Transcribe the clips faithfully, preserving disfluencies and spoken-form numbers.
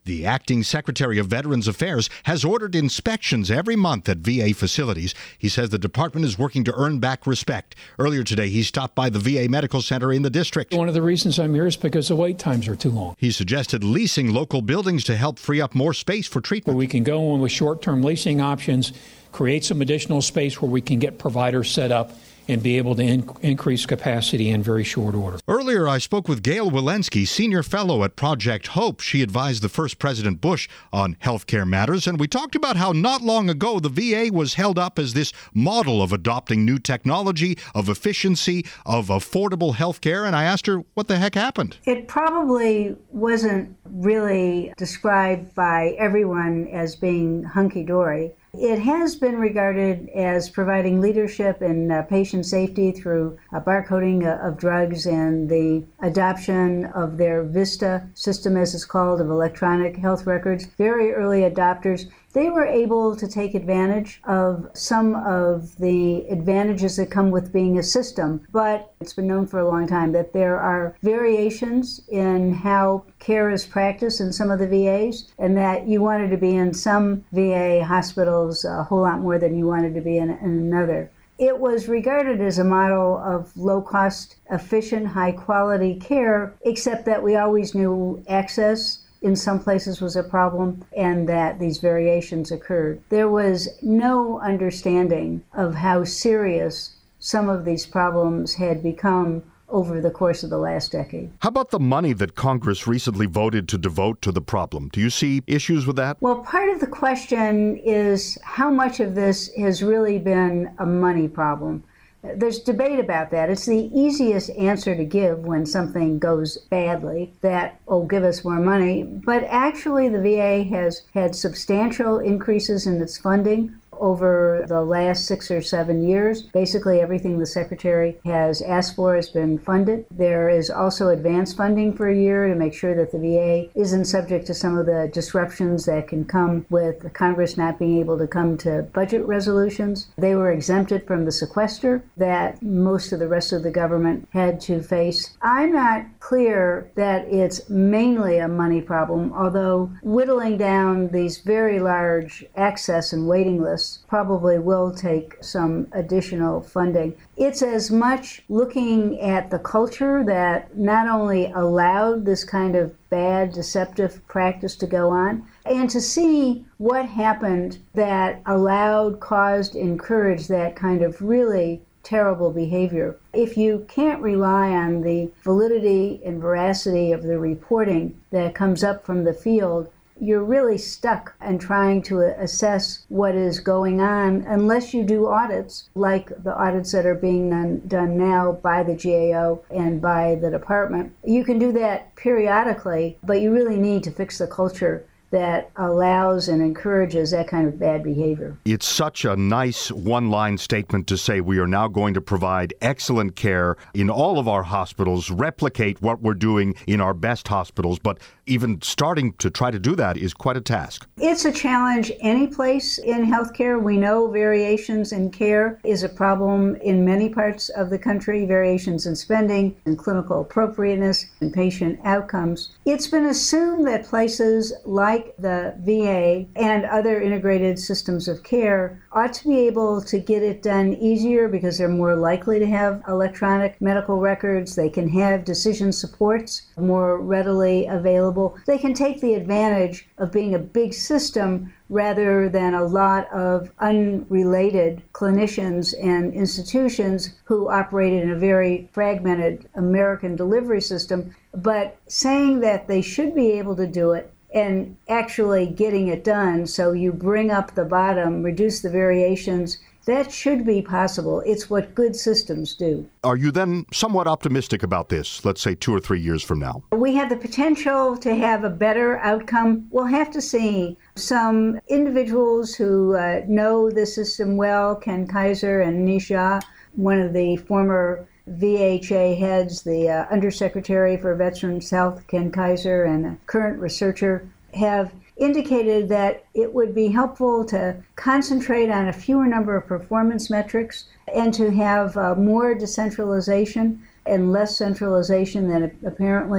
The acting Secretary of Veterans Affairs has ordered inspections every month at V A facilities. He says the department is working to earn back respect. Earlier today, he stopped by the V A medical center in the district. One of the reasons I'm here is because the wait times are too long. He suggested leasing local buildings to help free up more space for treatment. Where we can go in with short-term leasing options, create some additional space where we can get providers set up and be able to in- increase capacity in very short order. Earlier, I spoke with Gail Walensky, senior fellow at Project Hope. She advised the first President Bush on healthcare matters, and we talked about how not long ago the V A was held up as this model of adopting new technology, of efficiency, of affordable healthcare, and I asked her what the heck happened. It probably wasn't really described by everyone as being hunky-dory. It has been regarded as providing leadership in uh, patient safety through uh, barcoding uh, of drugs and the adoption of their VISTA system, as it's called, of electronic health records. Very early adopters. They were able to take advantage of some of the advantages that come with being a system, but it's been known for a long time that there are variations in how care is practiced in some of the V As, and that you wanted to be in some V A hospitals a whole lot more than you wanted to be in, in another. It was regarded as a model of low-cost, efficient, high-quality care, except that we always knew access in some places was a problem, and that these variations occurred. There was no understanding of how serious some of these problems had become over the course of the last decade. How about the money that Congress recently voted to devote to the problem? Do you see issues with that? Well, part of the question is how much of this has really been a money problem. There's debate about that. It's the easiest answer to give when something goes badly, that, oh, give us more money. But actually, the V A has had substantial increases in its funding over the last six or seven years. Basically, everything the Secretary has asked for has been funded. There is also advance funding for a year to make sure that the V A isn't subject to some of the disruptions that can come with Congress not being able to come to budget resolutions. They were exempted from the sequester that most of the rest of the government had to face. I'm not clear that it's mainly a money problem, although whittling down these very large access and waiting lists probably will take some additional funding. It's as much looking at the culture that not only allowed this kind of bad, deceptive practice to go on, and to see what happened that allowed, caused, encouraged that kind of really terrible behavior. If you can't rely on the validity and veracity of the reporting that comes up from the field, you're really stuck in trying to assess what is going on unless you do audits like the audits that are being done, done now by the G A O and by the department. You can do that periodically, but you really need to fix the culture that allows and encourages that kind of bad behavior. It's such a nice one-line statement to say we are now going to provide excellent care in all of our hospitals, replicate what we're doing in our best hospitals, but even starting to try to do that is quite a task. It's a challenge any place in healthcare. We know variations in care is a problem in many parts of the country, variations in spending and clinical appropriateness and patient outcomes. It's been assumed that places like the V A and other integrated systems of care ought to be able to get it done easier because they're more likely to have electronic medical records. They can have decision supports more readily available. They can take the advantage of being a big system rather than a lot of unrelated clinicians and institutions who operated in a very fragmented American delivery system. But saying that they should be able to do it and actually getting it done, so you bring up the bottom, reduce the variations, that should be possible. It's what good systems do. Are you then somewhat optimistic about this, let's say two or three years from now? We have the potential to have a better outcome. We'll have to see. Some individuals who uh, know the system well, Ken Kaiser and Nisha, one of the former V H A heads, the uh, Undersecretary for Veterans Health, Ken Kaiser, and a current researcher, have indicated that it would be helpful to concentrate on a fewer number of performance metrics and to have uh, more decentralization and less centralization than apparently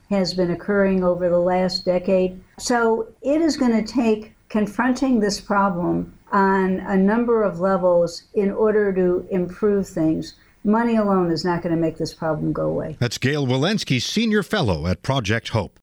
has been occurring over the last decade. So it is going to take confronting this problem on a number of levels in order to improve things. Money alone is not going to make this problem go away. That's Gail Wilensky, Senior Fellow at Project Hope.